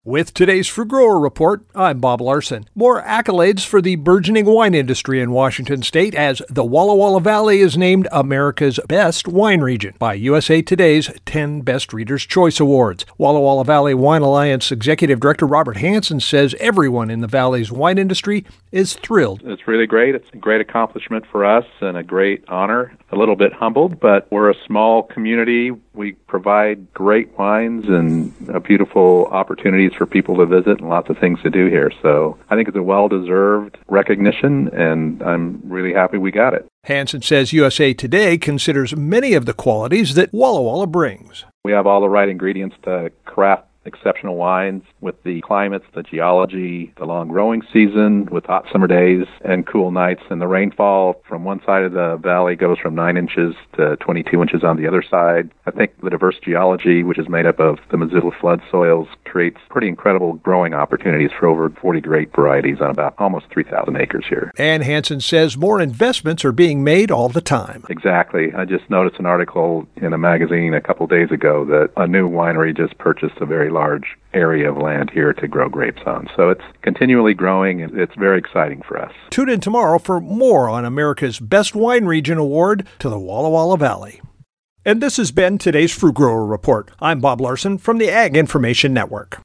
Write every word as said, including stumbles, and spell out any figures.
With today's Fruit Grower Report, I'm Bob Larson. More accolades for the burgeoning wine industry in Washington State as the Walla Walla Valley is named America's Best Wine Region by U S A Today's ten Best Readers' Choice Awards. Walla Walla Valley Wine Alliance Executive Director Robert Hansen says everyone in the Valley's wine industry is thrilled. It's really great. It's a great accomplishment for us and a great honor. A little bit humbled, but we're a small community. We provide great wines and uh, beautiful opportunities for people to visit and lots of things to do here. So I think it's a well-deserved recognition, and I'm really happy we got it. Hansen says U S A Today considers many of the qualities that Walla Walla brings. We have all the right ingredients to craft exceptional wines with the climates, the geology, the long growing season with hot summer days and cool nights. And the rainfall from one side of the valley goes from nine inches to twenty-two inches on the other side. I think the diverse geology, which is made up of the Missoula flood soils, creates pretty incredible growing opportunities for over forty grape varieties on about almost three thousand acres here. And Hansen says more investments are being made all the time. Exactly. I just noticed an article in a magazine a couple days ago that a new winery just purchased a very large area of land here to grow grapes on. So it's continually growing, and it's very exciting for us. Tune in tomorrow for more on America's Best Wine Region Award to the Walla Walla Valley. And this has been today's Fruit Grower Report. I'm Bob Larson from the Ag Information Network.